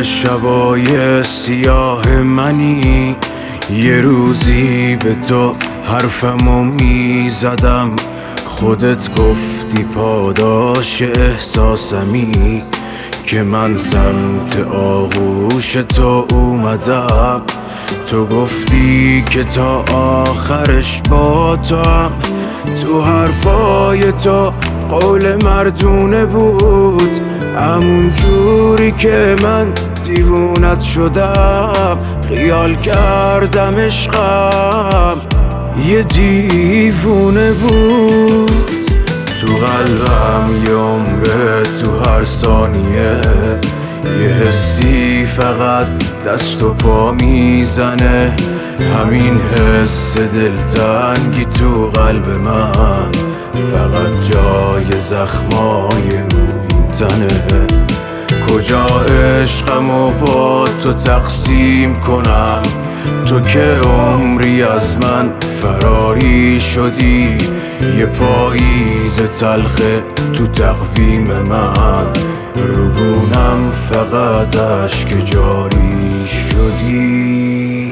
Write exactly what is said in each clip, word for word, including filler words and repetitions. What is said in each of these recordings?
شبای سیاه منی، یه روزی به تو حرفمو میزدم، خودت گفتی پاداش احساسمی، که من سمت آغوش تو اومدم. تو گفتی که تا آخرش با تو هم، تو حرفای تو قول مردونه بود، همون جوری که من دیوونت شدم، خیال کردم عشقم یه دیوونه بود. تو قلبم یه عمره، تو هر ثانیه یه حسی فقط دست و پا میزنه، همین حس دلتنگی تو قلب من فقط جای زخمای روی تنه. کجا عشقمو با تو تقسیم کنم، تو که عمری از من فراری شدی، یه پاییز تلخه تو تقویم من، رو گونم فقط اشک جاری شدی.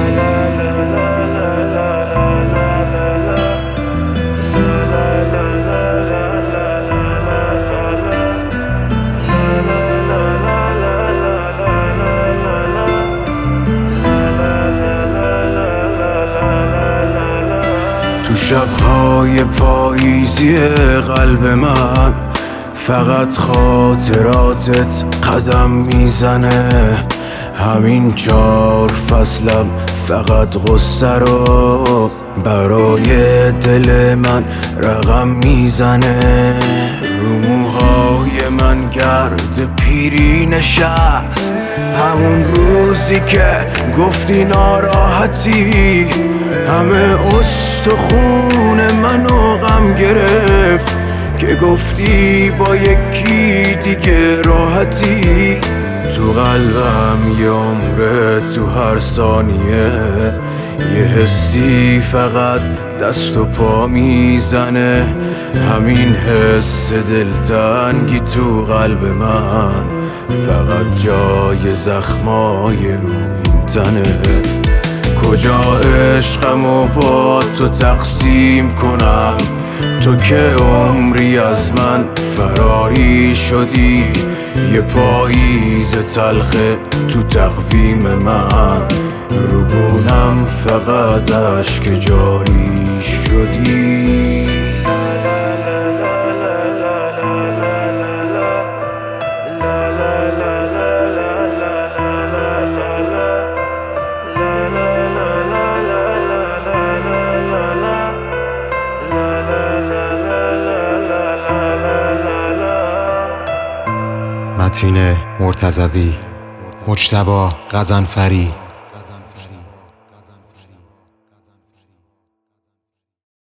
تو شبهای پاییزی قلب من فقط خاطراتت قدم میزنه، همین چار فصلم فقط غصه رو برای دل من رقم میزنه. رو موهای من گرد پیری نشست، همون روزی که گفتی ناراحتی، همه استخون منو غم گرفت، که گفتی با یکی دیگه راحتی. تو قلبم یه عمره، تو هر ثانیه یه حسی فقط دست و پا میزنه، همین حس دلتنگی تو قلب من فقط جای زخمای روی تنه. کجا عشقمو با تو تقسیم کنم، تو که عمری از من فراری شدی، یه پاییز تلخه تو تقویم من، رو گونم فقط اشک جاری شدی. متین مرتضوی، مجتبی غضنفری.